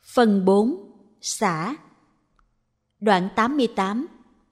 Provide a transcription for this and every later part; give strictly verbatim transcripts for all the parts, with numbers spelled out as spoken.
Phần bốn. Xả. Đoạn tám mươi tám.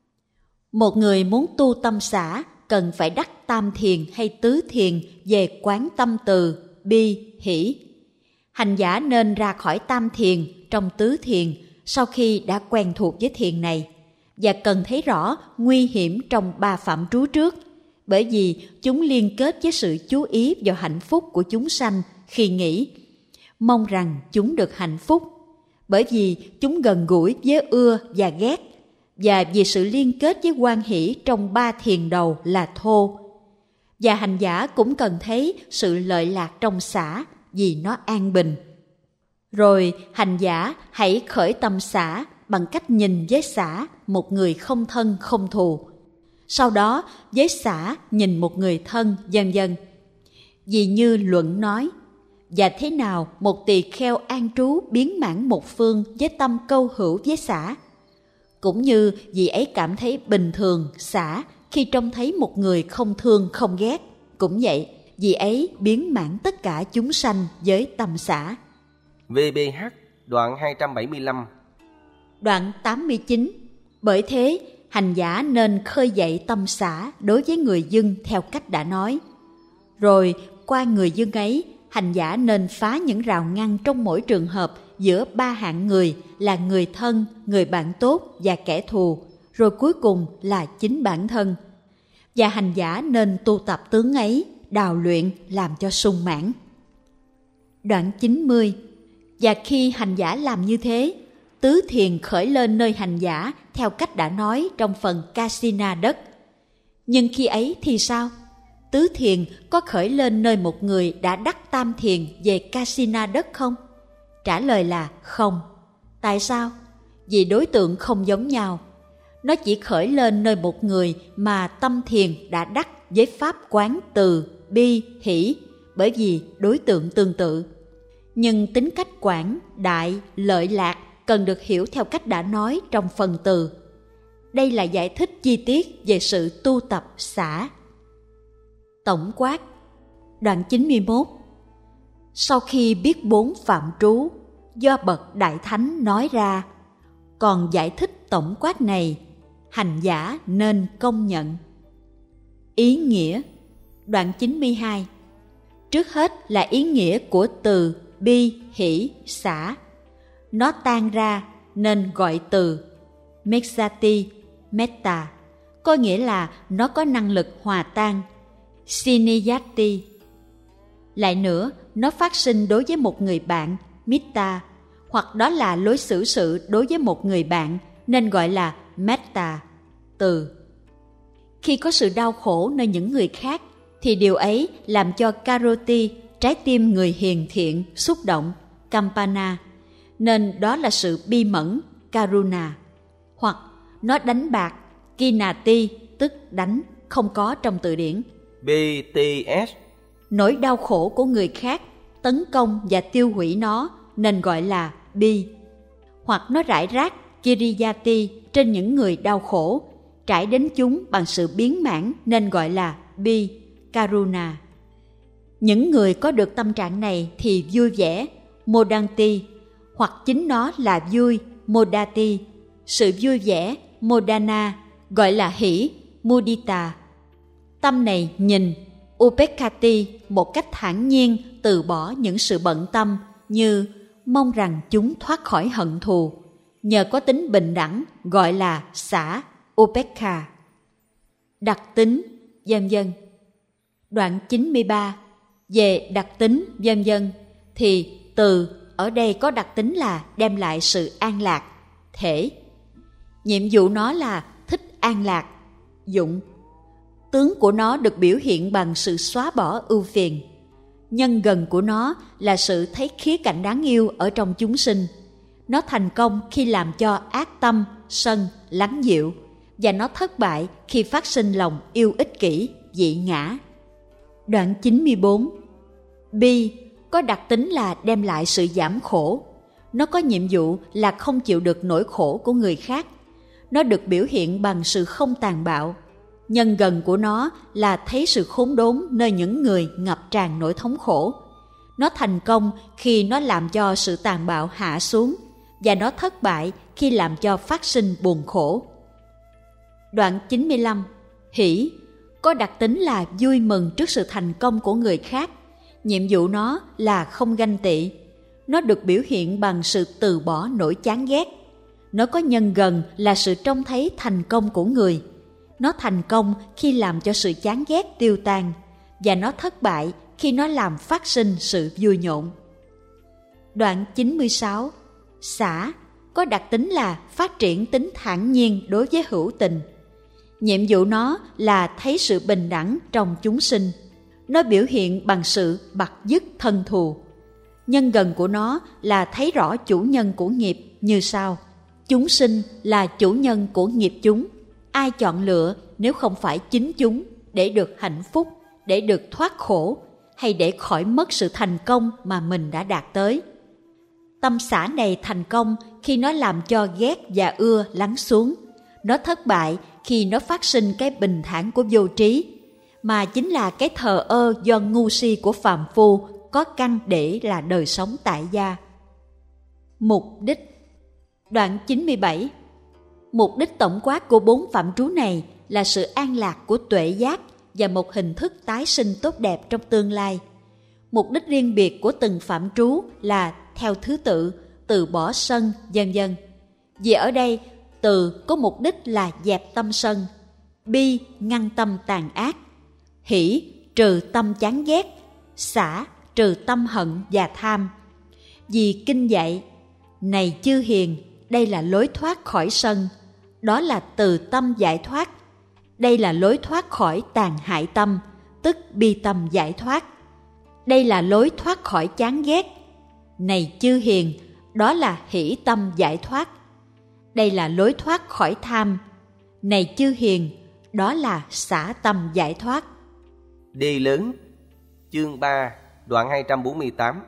Một người muốn tu tâm xả cần phải đắc tam thiền hay tứ thiền về quán tâm từ, bi, hỷ. Hành giả nên ra khỏi tam thiền trong tứ thiền sau khi đã quen thuộc với thiền này, và cần thấy rõ nguy hiểm trong ba phạm trú trước, bởi vì chúng liên kết với sự chú ý vào hạnh phúc của chúng sanh khi nghĩ, mong rằng chúng được hạnh phúc, bởi vì chúng gần gũi với ưa và ghét, và vì sự liên kết với hoan hỷ trong ba thiền đầu là thô. Và hành giả cũng cần thấy sự lợi lạc trong xả vì nó an bình. Rồi hành giả hãy khởi tâm xả bằng cách nhìn với xả một người không thân không thù. Sau đó với xả nhìn một người thân, vân vân. Vì như luận nói, và thế nào một tỳ kheo an trú biến mãn một phương với tâm câu hữu với xả. Cũng như vị ấy cảm thấy bình thường, xả khi trông thấy một người không thương không ghét. Cũng vậy, vị ấy biến mãn tất cả chúng sanh với tâm xả. vê bê hát đoạn hai trăm bảy mươi lăm. Đoạn tám mươi chín. Bởi thế, hành giả nên khơi dậy tâm xả đối với người dưng theo cách đã nói. Rồi qua người dưng ấy, hành giả nên phá những rào ngăn trong mỗi trường hợp giữa ba hạng người là người thân, người bạn tốt và kẻ thù, rồi cuối cùng là chính bản thân. Và hành giả nên tu tập tướng ấy, đào luyện làm cho sung mãn. Đoạn chín mươi. Và khi hành giả làm như thế, tứ thiền khởi lên nơi hành giả theo cách đã nói trong phần Kasina đất. Nhưng khi ấy thì sao? Tứ thiền có khởi lên nơi một người đã đắc tam thiền về Kasina đất không? Trả lời là không. Tại sao? Vì đối tượng không giống nhau. Nó chỉ khởi lên nơi một người mà tâm thiền đã đắc với pháp quán từ, bi, hỷ, bởi vì đối tượng tương tự. Nhưng tính cách quảng, đại, lợi lạc cần được hiểu theo cách đã nói trong phần từ. Đây là giải thích chi tiết về sự tu tập xả. Tổng quát. Đoạn chín mươi mốt. Sau khi biết bốn phạm trú do bậc đại thánh nói ra, còn giải thích tổng quát này, hành giả nên công nhận. Ý nghĩa. Đoạn chín mươi hai. Trước hết là ý nghĩa của từ bi, hỷ, xả. Nó tan ra nên gọi từ Mexati, Metta, có nghĩa là nó có năng lực hòa tan, Siniyati. Lại nữa, nó phát sinh đối với một người bạn, Mitta, hoặc đó là lối xử sự đối với một người bạn, nên gọi là Metta, từ. Khi có sự đau khổ nơi những người khác, thì điều ấy làm cho Karoti, trái tim người hiền thiện, xúc động, Kampana, nên đó là sự bi mẫn, Karuna. Hoặc nó đánh bạc, Kinati, tức đánh, không có trong từ điển. bê tê ét. Nỗi đau khổ của người khác, tấn công và tiêu hủy nó, nên gọi là bi. Hoặc nó rải rác, Kiriyati, trên những người đau khổ, trải đến chúng bằng sự biến mãn, nên gọi là bi, Karuna. Những người có được tâm trạng này thì vui vẻ, Modanti, hoặc chính nó là vui, Modati. Sự vui vẻ, Modana, gọi là hỷ, Mudita. Tâm này nhìn, Upekkati, một cách thản nhiên từ bỏ những sự bận tâm, như mong rằng chúng thoát khỏi hận thù. Nhờ có tính bình đẳng, gọi là xả, Upekka. Đặc tính, vân vân. Đoạn chín mươi ba. Về đặc tính, vân vân, thì từ ở đây có đặc tính là đem lại sự an lạc, thể. Nhiệm vụ nó là thích an lạc, dụng. Tướng của nó được biểu hiện bằng sự xóa bỏ ưu phiền. Nhân gần của nó là sự thấy khía cạnh đáng yêu ở trong chúng sinh. Nó thành công khi làm cho ác tâm, sân, lắng dịu, và nó thất bại khi phát sinh lòng yêu ích kỷ, dị ngã. Đoạn chín mươi bốn. Bi có đặc tính là đem lại sự giảm khổ. Nó có nhiệm vụ là không chịu được nỗi khổ của người khác. Nó được biểu hiện bằng sự không tàn bạo. Nhân gần của nó là thấy sự khốn đốn nơi những người ngập tràn nỗi thống khổ. Nó thành công khi nó làm cho sự tàn bạo hạ xuống, và nó thất bại khi làm cho phát sinh buồn khổ. Đoạn chín mươi lăm. Hỷ có đặc tính là vui mừng trước sự thành công của người khác. Nhiệm vụ nó là không ganh tị. Nó được biểu hiện bằng sự từ bỏ nỗi chán ghét. Nó có nhân gần là sự trông thấy thành công của người. Nó thành công khi làm cho sự chán ghét tiêu tan, và nó thất bại khi nó làm phát sinh sự vui nhộn. Đoạn chín mươi sáu. Xả có đặc tính là phát triển tính thản nhiên đối với hữu tình. Nhiệm vụ nó là thấy sự bình đẳng trong chúng sinh. Nó biểu hiện bằng sự bặt dứt thân thù. Nhân gần của nó là thấy rõ chủ nhân của nghiệp như sau. Chúng sinh là chủ nhân của nghiệp chúng. Ai chọn lựa nếu không phải chính chúng để được hạnh phúc, để được thoát khổ, hay để khỏi mất sự thành công mà mình đã đạt tới. Tâm xả này thành công khi nó làm cho ghét và ưa lắng xuống. Nó thất bại khi nó phát sinh cái bình thản của vô trí, mà chính là cái thờ ơ do ngu si của phàm phu có căn để là đời sống tại gia. Mục đích. Đoạn chín mươi bảy. Mục đích tổng quát của bốn phạm trú này là sự an lạc của tuệ giác và một hình thức tái sinh tốt đẹp trong tương lai. Mục đích riêng biệt của từng phạm trú là theo thứ tự, từ bỏ sân, vân vân. Vì ở đây, từ có mục đích là dẹp tâm sân, bi ngăn tâm tàn ác, hỷ trừ tâm chán ghét, xả trừ tâm hận và tham. Vì kinh dạy, này chư hiền, đây là lối thoát khỏi sân, đó là từ tâm giải thoát. Đây là lối thoát khỏi tàn hại tâm, tức bi tâm giải thoát. Đây là lối thoát khỏi chán ghét. Này chư hiền, đó là hỷ tâm giải thoát. Đây là lối thoát khỏi tham. Này chư hiền, đó là xả tâm giải thoát. Đề lớn, chương ba, đoạn hai trăm bốn mươi tám.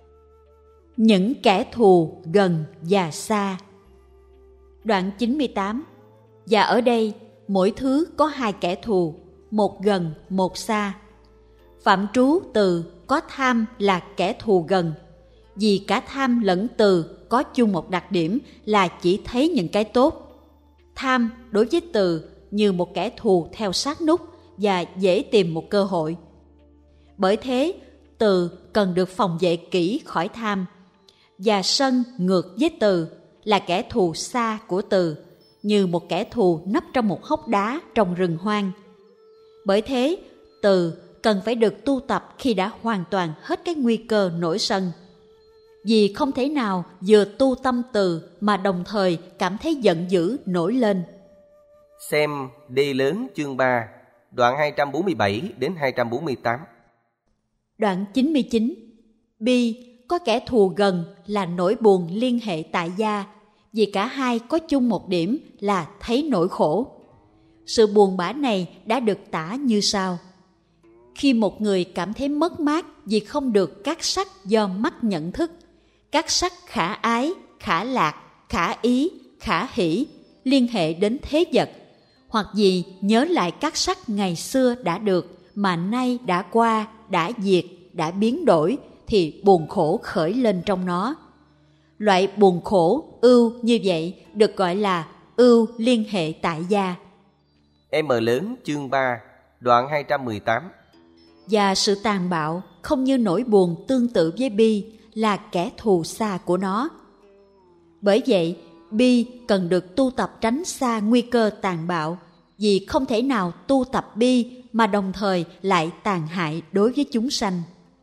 Những kẻ thù gần và xa. Đoạn chín mươi tám. Và ở đây, mỗi thứ có hai kẻ thù, một gần, một xa. Phạm trú từ có tham là kẻ thù gần, vì cả tham lẫn từ có chung một đặc điểm là chỉ thấy những cái tốt. Tham đối với từ như một kẻ thù theo sát nút và dễ tìm một cơ hội. Bởi thế, từ cần được phòng vệ kỹ khỏi tham. Và sân ngược với từ là kẻ thù xa của từ, như một kẻ thù nấp trong một hốc đá trong rừng hoang. Bởi thế, từ cần phải được tu tập khi đã hoàn toàn hết cái nguy cơ nổi sân. Vì không thể nào vừa tu tâm từ mà đồng thời cảm thấy giận dữ nổi lên. Xem đề lớn chương ba, đoạn hai trăm bốn mươi bảy đến hai trăm bốn mươi tám. Đoạn chín mươi chín. Bi có kẻ thù gần là nỗi buồn liên hệ tại gia, vì cả hai có chung một điểm là thấy nỗi khổ. Sự buồn bã này đã được tả như sau. Khi một người cảm thấy mất mát vì không được các sắc do mắt nhận thức, các sắc khả ái, khả lạc, khả ý, khả hỷ liên hệ đến thế vật, hoặc vì nhớ lại các sắc ngày xưa đã được mà nay đã qua, đã diệt, đã biến đổi, thì buồn khổ khởi lên trong nó. Loại buồn khổ ưu như vậy được gọi là ưu liên hệ tại gia. M lớn chương ba, đoạn hai trăm mười tám. Và sự tàn bạo không như nỗi buồn tương tự với bi là kẻ thù xa của nó. Bởi vậy, bi cần được tu tập tránh xa nguy cơ tàn bạo, vì không thể nào tu tập bi mà đồng thời lại tàn hại đối với chúng sanh.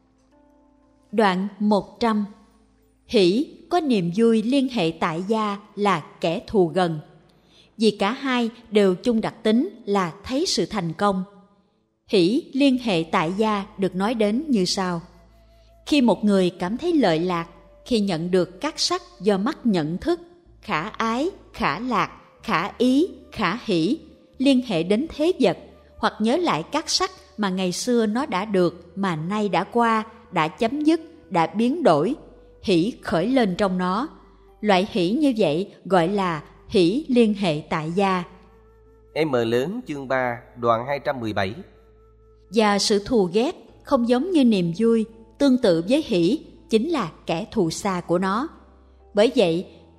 Đoạn một trăm. Hỷ có niềm vui liên hệ tại gia là kẻ thù gần, vì cả hai đều chung đặc tính là thấy sự thành công. Hỷ liên hệ tại gia được nói đến như sau. Khi một người cảm thấy lợi lạc, khi nhận được các sắc do mắt nhận thức, khả ái, khả lạc, khả ý, khả hỷ, liên hệ đến thế vật, hoặc nhớ lại các sắc mà ngày xưa nó đã được mà nay đã qua, đã chấm dứt, đã biến đổi, hỷ khởi lên trong nó. Loại hỷ như vậy gọi là hỷ liên hệ tại gia. M lớn chương ba, đoạn hai trăm mười bảy. Và sự thù ghét không giống như niềm vui, tương tự với hỷ chính là kẻ thù xa của nó. Bởi vậy,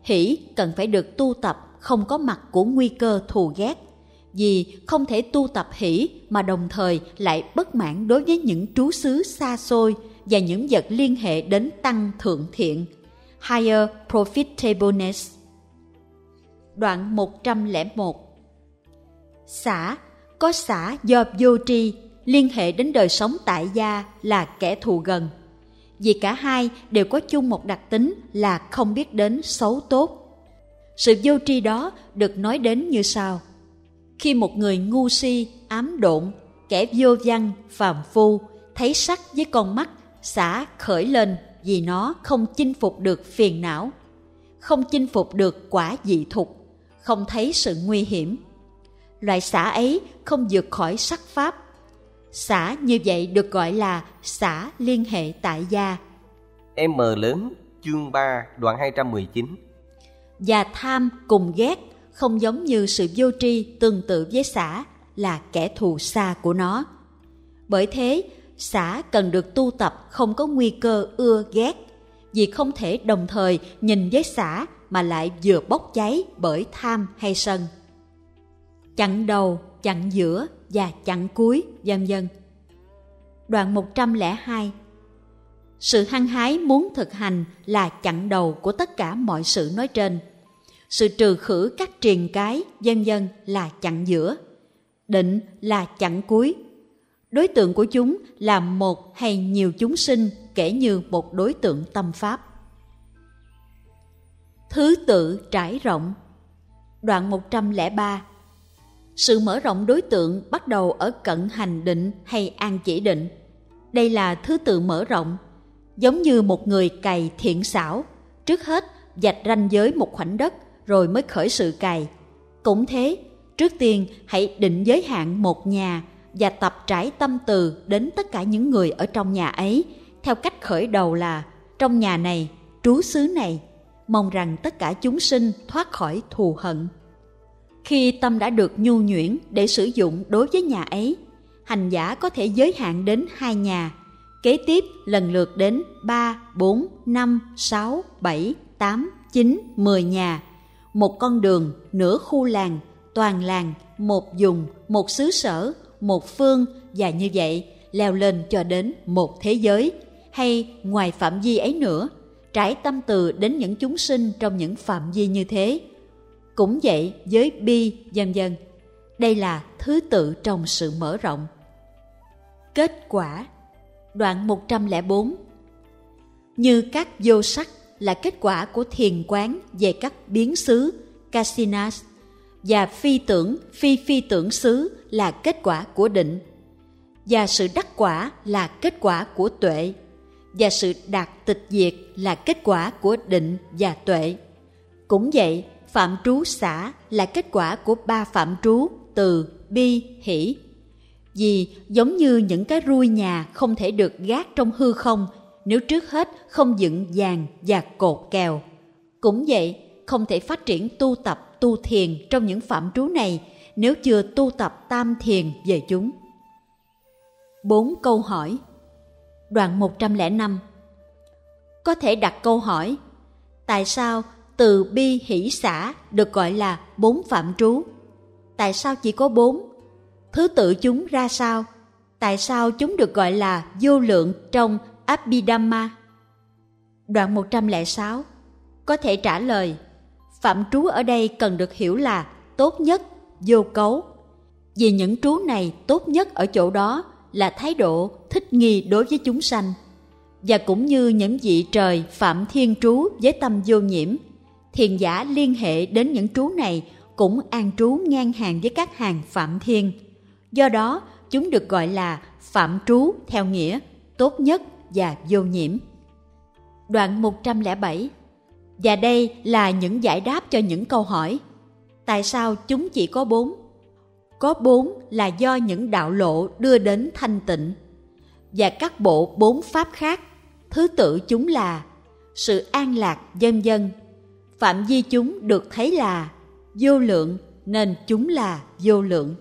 hỷ cần phải được tu tập không có mặt của nguy cơ thù ghét, vì không thể tu tập hỷ mà đồng thời lại bất mãn đối với những trú xứ xa xôi và những vật liên hệ đến tăng thượng thiện, higher profitableness. Đoạn một trăm lẻ một. Xả, có xả do vô tri liên hệ đến đời sống tại gia là kẻ thù gần, vì cả hai đều có chung một đặc tính là không biết đến xấu tốt. Sự vô tri đó được nói đến như sau: khi một người ngu si, ám độn, kẻ vô văn, phàm phu thấy sắc với con mắt, xả khởi lên vì nó không chinh phục được phiền não, không chinh phục được quả dị thục, không thấy sự nguy hiểm. Loại xả ấy không vượt khỏi sắc pháp. Xả như vậy được gọi là xả liên hệ tại gia. M lớn chương ba đoạn hai trăm mười chín. Và tham cùng ghét không giống như sự vô tri tương tự với xả, là kẻ thù xa của nó. Bởi thế, xả cần được tu tập không có nguy cơ ưa ghét, vì không thể đồng thời nhìn với xả mà lại vừa bốc cháy bởi tham hay sân. Chặn đầu, chặn giữa và chặn cuối, vân vân. Đoạn một trăm lẻ hai. Sự hăng hái muốn thực hành là chặn đầu của tất cả mọi sự nói trên. Sự trừ khử các triền cái, vân vân là chặn giữa. Định là chặn cuối. Đối tượng của chúng là một hay nhiều chúng sinh, kể như một đối tượng tâm pháp. Thứ tự trải rộng. Đoạn một trăm lẻ ba. Sự mở rộng đối tượng bắt đầu ở cận hành định hay an chỉ định. Đây là thứ tự mở rộng, giống như một người cày thiện xảo, trước hết vạch ranh giới một khoảnh đất rồi mới khởi sự cày. Cũng thế, trước tiên hãy định giới hạn một nhà và tập trải tâm từ đến tất cả những người ở trong nhà ấy, theo cách khởi đầu là trong nhà này, trú xứ này, mong rằng tất cả chúng sinh thoát khỏi thù hận. Khi tâm đã được nhu nhuyễn để sử dụng đối với nhà ấy, hành giả có thể giới hạn đến hai nhà, kế tiếp lần lượt đến ba, bốn, năm, sáu, bảy, tám, chín, mười nhà, một con đường, nửa khu làng, toàn làng, một vùng, một xứ sở, một phương, và như vậy leo lên cho đến một thế giới, hay ngoài phạm vi ấy nữa, trải tâm từ đến những chúng sinh trong những phạm vi như thế. Cũng vậy với bi, vân vân. Đây là thứ tự trong sự mở rộng. Kết quả. Đoạn một trăm lẻ bốn. Như các vô sắc là kết quả của thiền quán về các biến xứ, kasinas, và phi tưởng, phi phi tưởng xứ là kết quả của định, và sự đắc quả là kết quả của tuệ, và sự đạt tịch diệt là kết quả của định và tuệ. Cũng vậy, phạm trú xả là kết quả của ba phạm trú từ bi, hỷ. Vì giống như những cái rui nhà không thể được gác trong hư không nếu trước hết không dựng vàng và cột kèo. Cũng vậy, không thể phát triển tu tập tu thiền trong những phạm trú này nếu chưa tu tập tam thiền về chúng. Bốn câu hỏi. Đoạn một trăm lẻ năm. Có thể đặt câu hỏi: tại sao từ bi hỷ xả được gọi là bốn phạm trú? Tại sao chỉ có bốn? Thứ tự chúng ra sao? Tại sao chúng được gọi là vô lượng trong Abhidhamma? Đoạn một trăm lẻ sáu. Có thể trả lời: phạm trú ở đây cần được hiểu là tốt nhất, vô cấu. Vì những trú này tốt nhất ở chỗ đó là thái độ thích nghi đối với chúng sanh. Và cũng như những vị trời phạm thiên trú với tâm vô nhiễm, thiền giả liên hệ đến những trú này cũng an trú ngang hàng với các hàng phạm thiên. Do đó, chúng được gọi là phạm trú theo nghĩa tốt nhất và vô nhiễm. Đoạn một trăm lẻ bảy. Và đây là những giải đáp cho những câu hỏi. Tại sao chúng chỉ có bốn? Có bốn là do những đạo lộ đưa đến thanh tịnh. Và các bộ bốn pháp khác, thứ tự chúng là sự an lạc, vân vân. Phạm vi chúng được thấy là vô lượng nên chúng là vô lượng.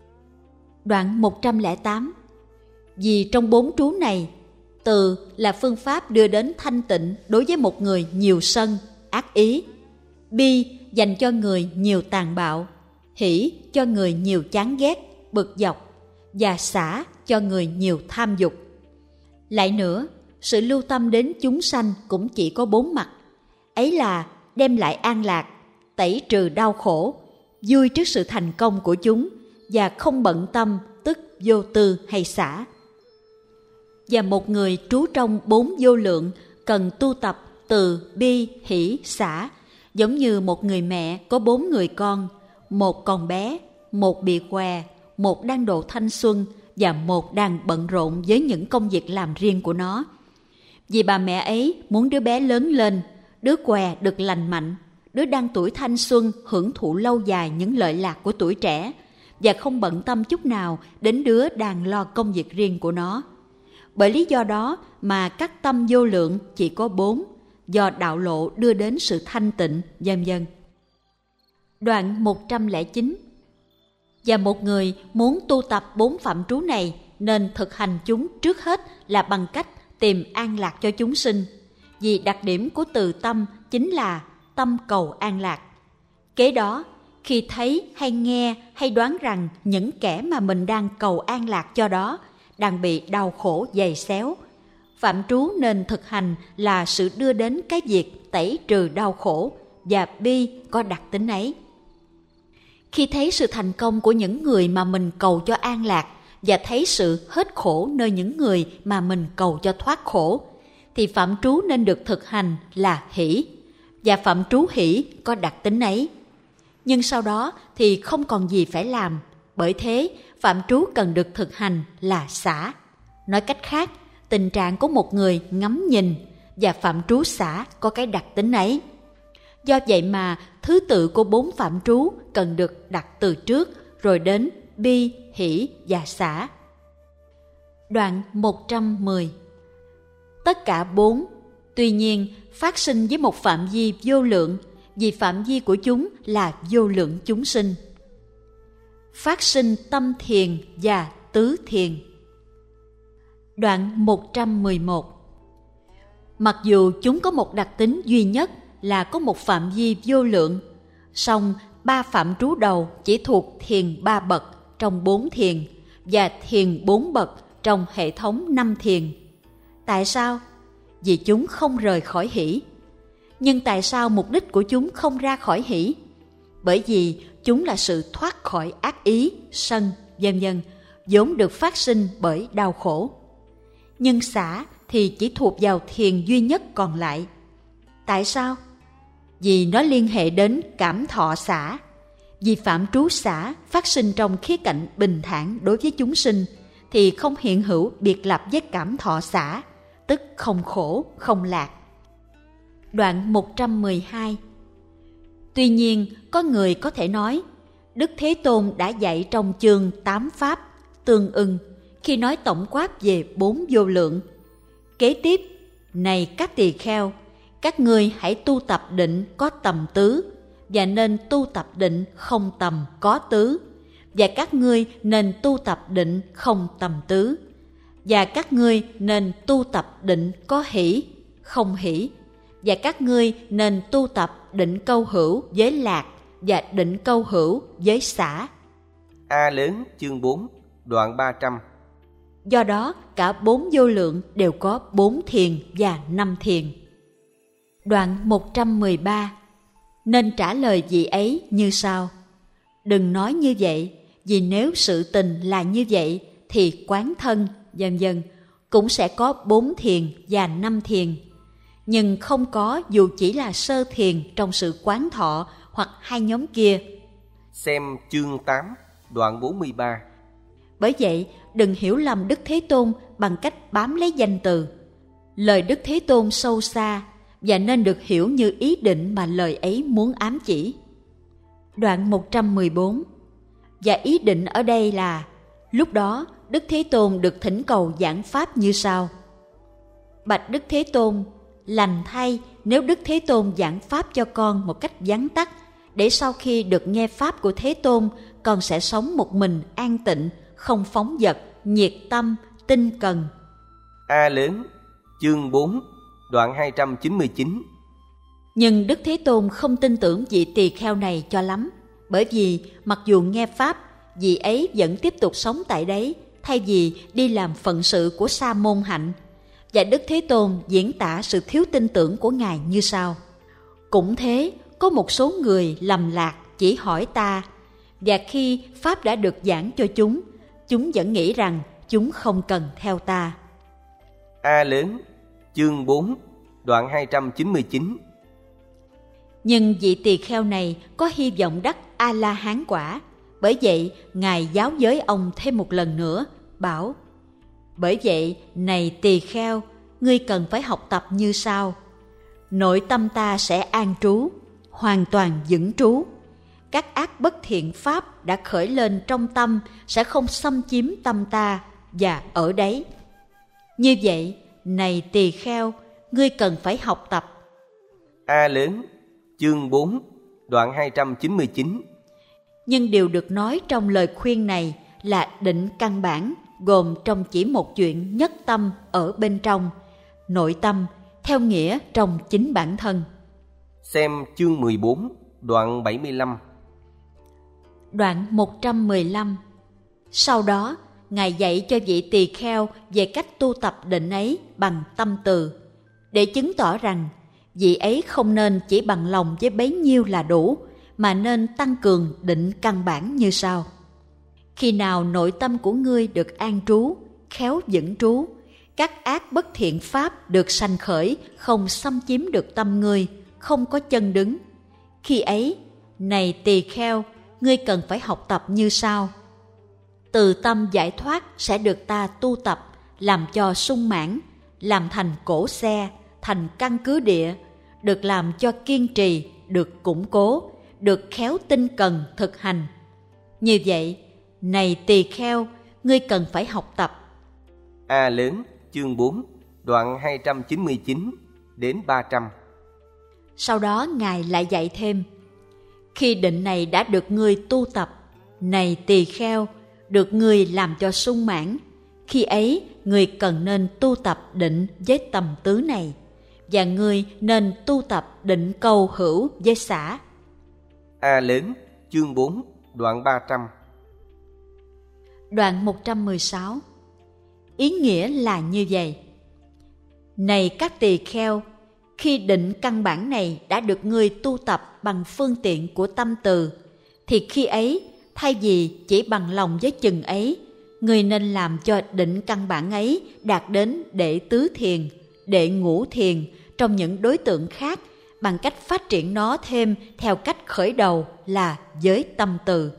Đoạn một trăm lẻ tám. Vì trong bốn trú này, từ là phương pháp đưa đến thanh tịnh đối với một người nhiều sân, ác ý. bi dành cho người nhiều tàn bạo, hỷ cho người nhiều chán ghét, bực dọc, và xả cho người nhiều tham dục. Lại nữa, sự lưu tâm đến chúng sanh cũng chỉ có bốn mặt, ấy là đem lại an lạc, tẩy trừ đau khổ, vui trước sự thành công của chúng, và không bận tâm tức vô tư hay xả. Và một người trú trong bốn vô lượng cần tu tập từ bi, hỷ, xả, giống như một người mẹ có bốn người con, một còn bé, một bị què, một đang độ thanh xuân và một đang bận rộn với những công việc làm riêng của nó. Vì bà mẹ ấy muốn đứa bé lớn lên, đứa què được lành mạnh, đứa đang tuổi thanh xuân hưởng thụ lâu dài những lợi lạc của tuổi trẻ, và không bận tâm chút nào đến đứa đang lo công việc riêng của nó. Bởi lý do đó mà các tâm vô lượng chỉ có bốn, do đạo lộ đưa đến sự thanh tịnh, vân vân. Đoạn một trăm lẻ chín. Và một người muốn tu tập bốn phạm trú này nên thực hành chúng trước hết là bằng cách tìm an lạc cho chúng sinh, vì đặc điểm của từ tâm chính là tâm cầu an lạc. Kế đó, khi thấy hay nghe hay đoán rằng những kẻ mà mình đang cầu an lạc cho đó đang bị đau khổ dày xéo, phạm trú nên thực hành là sự đưa đến cái việc tẩy trừ đau khổ, và bi có đặc tính ấy. Khi thấy sự thành công của những người mà mình cầu cho an lạc, và thấy sự hết khổ nơi những người mà mình cầu cho thoát khổ, thì phạm trú nên được thực hành là hỷ, và phạm trú hỷ có đặc tính ấy. Nhưng sau đó thì không còn gì phải làm, bởi thế phạm trú cần được thực hành là xả. Nói cách khác, tình trạng của một người ngắm nhìn, và phạm trú xả có cái đặc tính ấy. Do vậy mà thứ tự của bốn phạm trú cần được đặt từ trước, rồi đến bi, hỷ và xả. Đoạn một trăm mười. Tất cả bốn, tuy nhiên phát sinh với một phạm vi vô lượng, vì phạm vi của chúng là vô lượng chúng sinh. Phát sinh tâm thiền và tứ thiền. Đoạn một trăm mười một. Mặc dù chúng có một đặc tính duy nhất là có một phạm vi vô lượng, song ba phạm trú đầu chỉ thuộc thiền ba bậc trong bốn thiền, và thiền bốn bậc trong hệ thống năm thiền. Tại sao? Vì chúng không rời khỏi hỷ. Nhưng tại sao mục đích của chúng không ra khỏi hỷ? Bởi vì chúng là sự thoát khỏi ác ý, sân, vân vân, vốn được phát sinh bởi đau khổ. Nhưng xả thì chỉ thuộc vào thiền duy nhất còn lại. Tại sao? Vì nó liên hệ đến cảm thọ xả. Vì phạm trú xả phát sinh trong khía cạnh bình thản đối với chúng sinh, thì không hiện hữu biệt lập với cảm thọ xả, tức không khổ, không lạc. Đoạn một trăm mười hai. Tuy nhiên, có người có thể nói, Đức Thế Tôn đã dạy trong chương tám pháp tương ưng khi nói tổng quát về bốn vô lượng. Kế tiếp, này các tỳ kheo, các ngươi hãy tu tập định có tầm tứ, và nên tu tập định không tầm có tứ, và các ngươi nên tu tập định không tầm tứ, và các ngươi nên tu tập định có hỷ, không hỷ, và các ngươi nên tu tập định câu hữu với lạc, và định câu hữu với xả. A lớn chương bốn, đoạn ba trăm. Do đó, cả bốn vô lượng đều có bốn thiền và năm thiền. Đoạn một trăm mười ba. Nên trả lời vị ấy như sau: đừng nói như vậy, vì nếu sự tình là như vậy thì quán thân, vân vân, cũng sẽ có bốn thiền và năm thiền. Nhưng không có dù chỉ là sơ thiền trong sự quán thọ hoặc hai nhóm kia. Xem chương tám, đoạn bốn mươi ba. Bởi vậy, đừng hiểu lầm Đức Thế Tôn bằng cách bám lấy danh từ. Lời Đức Thế Tôn sâu xa và nên được hiểu như ý định mà lời ấy muốn ám chỉ. Đoạn một trăm mười bốn. Và ý định ở đây là, lúc đó Đức Thế Tôn được thỉnh cầu giảng pháp như sau: Bạch Đức Thế Tôn, lành thay nếu Đức Thế Tôn giảng pháp cho con một cách vắn tắt, để sau khi được nghe pháp của Thế Tôn, con sẽ sống một mình an tịnh, không phóng dật, nhiệt tâm, tinh cần. A lớn chương bốn, đoạn hai trăm chín mươi chín. Nhưng Đức Thế Tôn không tin tưởng vị tỳ kheo này cho lắm, bởi vì mặc dù nghe Pháp, vị ấy vẫn tiếp tục sống tại đấy, thay vì đi làm phận sự của sa môn hạnh. Và Đức Thế Tôn diễn tả sự thiếu tin tưởng của Ngài như sau: cũng thế, có một số người lầm lạc chỉ hỏi ta, và khi Pháp đã được giảng cho chúng, chúng vẫn nghĩ rằng chúng không cần theo ta. A lớn, chương bốn, đoạn hai trăm chín mươi chín. Nhưng vị tỳ kheo này có hy vọng đắc A-la-hán quả, bởi vậy Ngài giáo giới ông thêm một lần nữa, bảo: bởi vậy, này tỳ kheo, ngươi cần phải học tập như sau. Nội tâm ta sẽ an trú, hoàn toàn vững trú. Các ác bất thiện pháp đã khởi lên trong tâm sẽ không xâm chiếm tâm ta và ở đấy. Như vậy, này tỳ kheo, ngươi cần phải học tập. A lớn, chương bốn, đoạn hai trăm chín mươi chín. Nhưng điều được nói trong lời khuyên này là định căn bản, gồm trong chỉ một chuyện nhất tâm ở bên trong, nội tâm, theo nghĩa trong chính bản thân. Xem chương mười bốn, đoạn bảy mươi lăm. Đoạn một trăm mười lăm. Sau đó, Ngài dạy cho vị tỳ kheo về cách tu tập định ấy bằng tâm từ, để chứng tỏ rằng vị ấy không nên chỉ bằng lòng với bấy nhiêu là đủ, mà nên tăng cường định căn bản như sau. Khi nào nội tâm của ngươi được an trú, khéo vững trú, các ác bất thiện pháp được sanh khởi, không xâm chiếm được tâm ngươi, không có chân đứng. Khi ấy, này tỳ kheo, ngươi cần phải học tập như sau. Từ tâm giải thoát sẽ được ta tu tập, làm cho sung mãn, làm thành cổ xe, thành căn cứ địa, được làm cho kiên trì, được củng cố, được khéo tinh cần thực hành. Như vậy, này tỳ kheo, ngươi cần phải học tập. A lớn, chương bốn, đoạn hai trăm chín mươi chín đến ba trăm. Sau đó Ngài lại dạy thêm: khi định này đã được ngươi tu tập, này tỳ kheo, được ngươi làm cho sung mãn, khi ấy ngươi cần nên tu tập định với tầm tứ này, và ngươi nên tu tập định câu hữu với xả. A lớn, chương bốn, đoạn ba trăm. Đoạn một trăm mười sáu. Ý nghĩa là như vậy: này các tỳ kheo, khi định căn bản này đã được ngươi tu tập bằng phương tiện của tâm từ, thì khi ấy, thay vì chỉ bằng lòng với chừng ấy, ngươi nên làm cho định căn bản ấy đạt đến đệ tứ thiền, đệ ngũ thiền trong những đối tượng khác, bằng cách phát triển nó thêm theo cách khởi đầu là với tâm từ.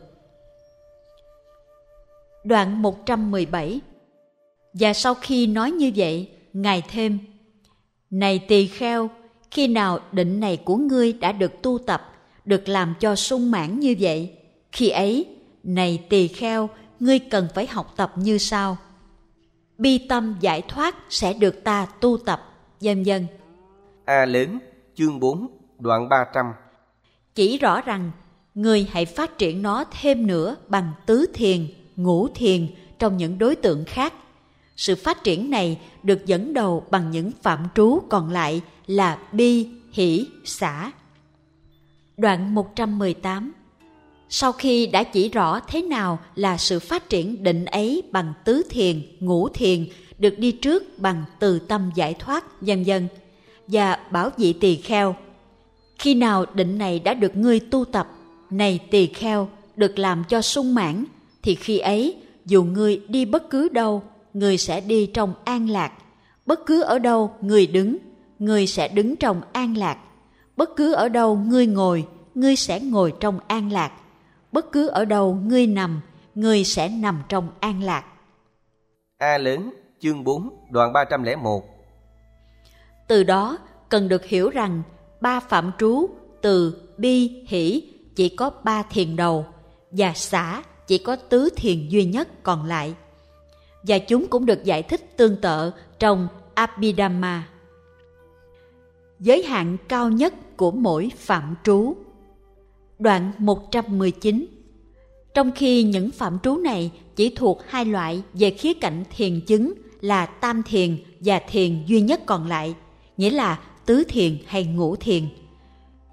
Đoạn một trăm mười bảy. Và sau khi nói như vậy, Ngài thêm: này tỳ kheo, khi nào định này của ngươi đã được tu tập, được làm cho sung mãn như vậy, khi ấy, này tỳ kheo, ngươi cần phải học tập như sau. Bi tâm giải thoát sẽ được ta tu tập, vân vân. A lớn, chương bốn, đoạn ba trăm. Chỉ rõ rằng, ngươi hãy phát triển nó thêm nữa bằng tứ thiền, ngũ thiền trong những đối tượng khác. Sự phát triển này được dẫn đầu bằng những phạm trú còn lại là bi, hỷ, xả. Đoạn một trăm mười tám. Sau khi đã chỉ rõ thế nào là sự phát triển định ấy bằng tứ thiền, ngũ thiền được đi trước bằng từ tâm giải thoát, vân vân, và bảo vị tỳ kheo: khi nào định này đã được ngươi tu tập, này tỳ kheo, được làm cho sung mãn, thì khi ấy, dù ngươi đi bất cứ đâu, ngươi sẽ đi trong an lạc. Bất cứ ở đâu ngươi đứng, ngươi sẽ đứng trong an lạc. Bất cứ ở đâu ngươi ngồi, ngươi sẽ ngồi trong an lạc. Bất cứ ở đâu ngươi nằm, ngươi sẽ nằm trong an lạc. A lớn, chương bốn, đoạn ba trăm lẻ một. Từ đó, cần được hiểu rằng ba phạm trú từ bi, hỷ chỉ có ba thiền đầu, và xả chỉ có tứ thiền duy nhất còn lại. Và chúng cũng được giải thích tương tự trong Abhidhamma. Giới hạn cao nhất của mỗi phạm trú. Đoạn một trăm mười chín. Trong khi những phạm trú này chỉ thuộc hai loại về khía cạnh thiền chứng là tam thiền và thiền duy nhất còn lại, nghĩa là tứ thiền hay ngũ thiền.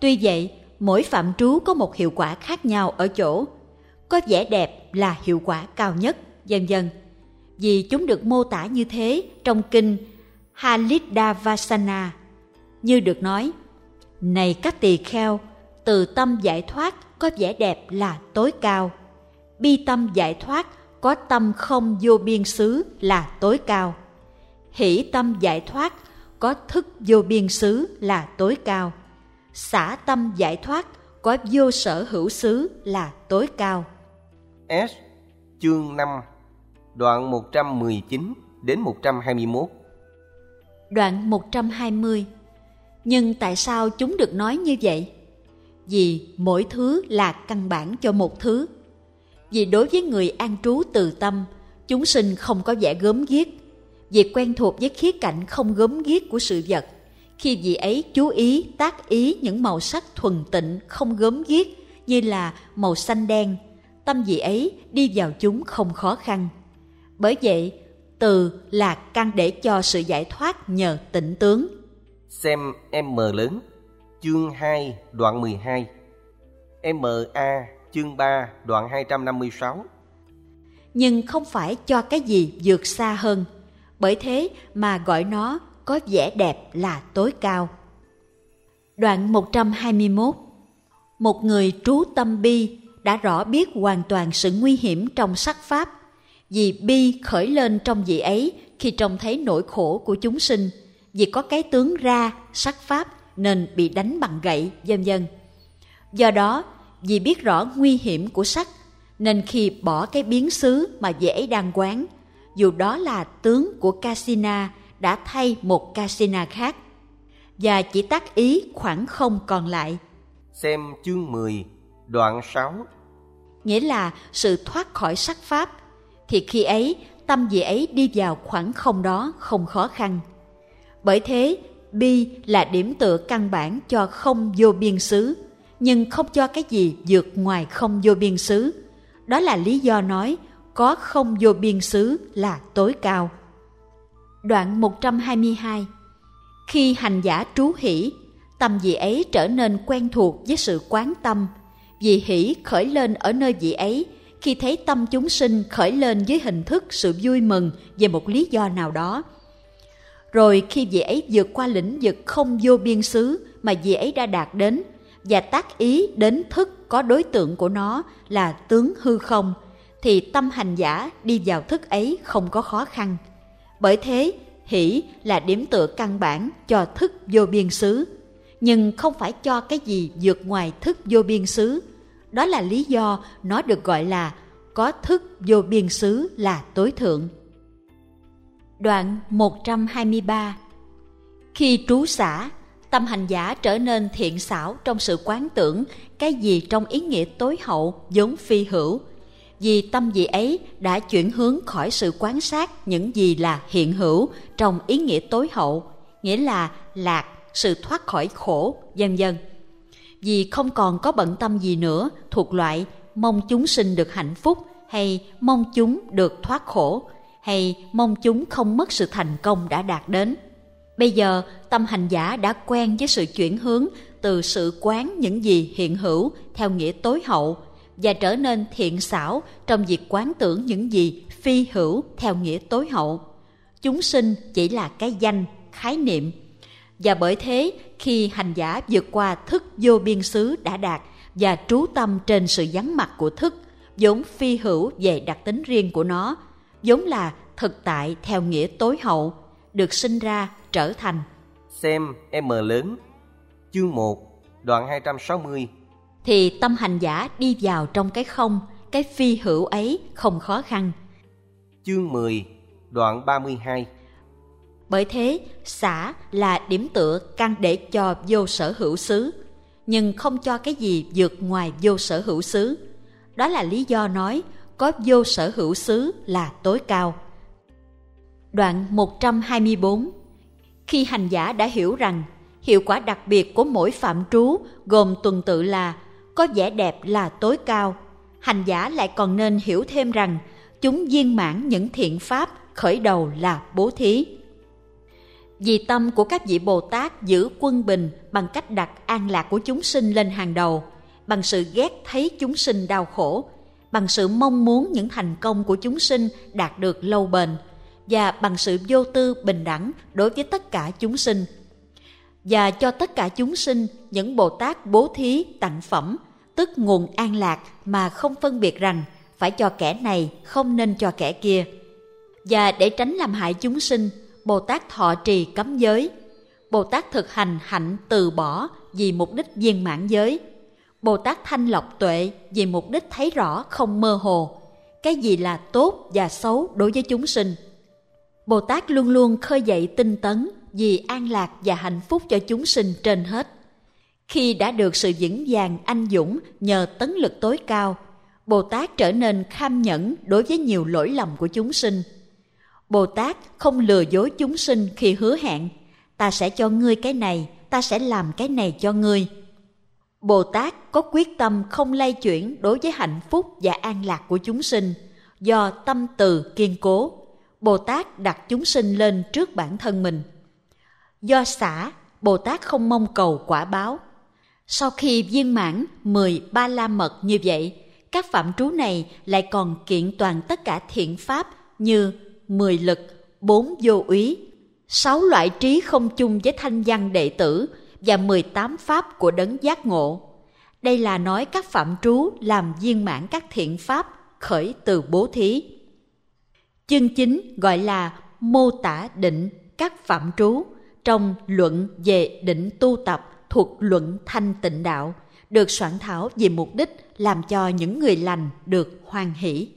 Tuy vậy, mỗi phạm trú có một hiệu quả khác nhau ở chỗ, có vẻ đẹp là hiệu quả cao nhất, vân vân. Vì chúng được mô tả như thế trong kinh Halidavasana, như được nói: này các tỳ kheo, từ tâm giải thoát có vẻ đẹp là tối cao, bi tâm giải thoát có tâm không vô biên xứ là tối cao, hỷ tâm giải thoát có thức vô biên xứ là tối cao, xả tâm giải thoát có vô sở hữu xứ là tối cao. S. Chương năm, đoạn một trăm mười chín đến một trăm hai mươi mốt. Đoạn một trăm hai mươi. Nhưng tại sao chúng được nói như vậy? Vì mỗi thứ là căn bản cho một thứ. Vì đối với người an trú từ tâm, chúng sinh không có vẻ gớm ghiếc. Vì quen thuộc với khía cạnh không gớm ghiếc của sự vật, khi vị ấy chú ý tác ý những màu sắc thuần tịnh không gớm ghiếc như là màu xanh đen, tâm vị ấy đi vào chúng không khó khăn. Bởi vậy, từ là căn để cho sự giải thoát nhờ tịnh tướng. Xem M lớn, chương hai, đoạn mười hai. M A, chương ba, đoạn hai trăm năm mươi sáu. Nhưng không phải cho cái gì vượt xa hơn, bởi thế mà gọi nó có vẻ đẹp là tối cao. Đoạn một trăm hai mươi mốt. Một người trú tâm bi đã rõ biết hoàn toàn sự nguy hiểm trong sắc pháp, vì bi khởi lên trong vị ấy khi trông thấy nỗi khổ của chúng sinh, vì có cái tướng ra sắc pháp nên bị đánh bằng gậy, vân vân. Do đó, vì biết rõ nguy hiểm của sắc, nên khi bỏ cái biến xứ mà vị ấy đang quán, dù đó là tướng của Kasina, đã thay một Kasina khác, và chỉ tác ý khoảng không còn lại. Xem chương mười, đoạn sáu. Nghĩa là sự thoát khỏi sắc pháp, thì khi ấy tâm vị ấy đi vào khoảng không đó không khó khăn. Bởi thế, bi là điểm tựa căn bản cho không vô biên xứ, nhưng không cho cái gì vượt ngoài không vô biên xứ. Đó là lý do nói có không vô biên xứ là tối cao. Đoạn một trăm hai mươi hai. Khi hành giả trú hỷ, tâm vị ấy trở nên quen thuộc với sự quán tâm, vì hỷ khởi lên ở nơi vị ấy khi thấy tâm chúng sinh khởi lên với hình thức sự vui mừng về một lý do nào đó. Rồi khi vị ấy vượt qua lĩnh vực không vô biên xứ mà vị ấy đã đạt đến, và tác ý đến thức có đối tượng của nó là tướng hư không, thì tâm hành giả đi vào thức ấy không có khó khăn. Bởi thế, hỷ là điểm tựa căn bản cho thức vô biên xứ, nhưng không phải cho cái gì vượt ngoài thức vô biên xứ. Đó là lý do nó được gọi là có thức vô biên xứ là tối thượng. Đoạn một trăm hai mươi ba. Khi trú xả, tâm hành giả trở nên thiện xảo trong sự quán tưởng cái gì trong ý nghĩa tối hậu vốn phi hữu, vì tâm vị ấy đã chuyển hướng khỏi sự quan sát những gì là hiện hữu trong ý nghĩa tối hậu, nghĩa là lạc, sự thoát khỏi khổ, vân vân. Vì không còn có bận tâm gì nữa thuộc loại mong chúng sinh được hạnh phúc, hay mong chúng được thoát khổ, hay mong chúng không mất sự thành công đã đạt đến. Bây giờ tâm hành giả đã quen với sự chuyển hướng từ sự quán những gì hiện hữu theo nghĩa tối hậu, và trở nên thiện xảo trong việc quán tưởng những gì phi hữu theo nghĩa tối hậu. Chúng sinh chỉ là cái danh, khái niệm. Và bởi thế, khi hành giả vượt qua thức vô biên xứ đã đạt và trú tâm trên sự vắng mặt của thức, vốn phi hữu về đặc tính riêng của nó, vốn là thực tại theo nghĩa tối hậu, được sinh ra trở thành. Xem M lớn, chương một, đoạn hai trăm sáu mươi. Thì tâm hành giả đi vào trong cái không, cái phi hữu ấy không khó khăn. Chương mười, đoạn ba mươi hai. Bởi thế, xả là điểm tựa căn để cho vô sở hữu xứ, nhưng không cho cái gì vượt ngoài vô sở hữu xứ. Đó là lý do nói có vô sở hữu xứ là tối cao. Đoạn một trăm hai mươi bốn. Khi hành giả đã hiểu rằng hiệu quả đặc biệt của mỗi phạm trú gồm tuần tự là có vẻ đẹp là tối cao, hành giả lại còn nên hiểu thêm rằng chúng viên mãn những thiện pháp khởi đầu là bố thí. Vì tâm của các vị Bồ Tát giữ quân bình bằng cách đặt an lạc của chúng sinh lên hàng đầu, bằng sự ghét thấy chúng sinh đau khổ, bằng sự mong muốn những thành công của chúng sinh đạt được lâu bền, và bằng sự vô tư bình đẳng đối với tất cả chúng sinh. Và cho tất cả chúng sinh, những Bồ Tát bố thí tặng phẩm, tức nguồn an lạc mà không phân biệt rằng phải cho kẻ này, không nên cho kẻ kia. Và để tránh làm hại chúng sinh, Bồ Tát thọ trì cấm giới. Bồ Tát thực hành hạnh từ bỏ vì mục đích viên mãn giới. Bồ Tát thanh lọc tuệ vì mục đích thấy rõ không mơ hồ cái gì là tốt và xấu đối với chúng sinh. Bồ Tát luôn luôn khơi dậy tinh tấn vì an lạc và hạnh phúc cho chúng sinh trên hết. Khi đã được sự vững vàng anh dũng nhờ tấn lực tối cao, Bồ Tát trở nên kham nhẫn đối với nhiều lỗi lầm của chúng sinh. Bồ Tát không lừa dối chúng sinh khi hứa hẹn, ta sẽ cho ngươi cái này, ta sẽ làm cái này cho ngươi. Bồ Tát có quyết tâm không lay chuyển đối với hạnh phúc và an lạc của chúng sinh. Do tâm từ kiên cố, Bồ Tát đặt chúng sinh lên trước bản thân mình. Do xả, Bồ Tát không mong cầu quả báo. Sau khi viên mãn mười ba la mật như vậy, các phạm trú này lại còn kiện toàn tất cả thiện pháp như mười lực, bốn vô úy, sáu loại trí không chung với thanh văn đệ tử và mười tám pháp của đấng giác ngộ. Đây là nói các phạm trú làm viên mãn các thiện pháp khởi từ bố thí. Chương chính gọi là mô tả định các phạm trú trong luận về định tu tập thuộc luận Thanh Tịnh Đạo, được soạn thảo vì mục đích làm cho những người lành được hoan hỷ.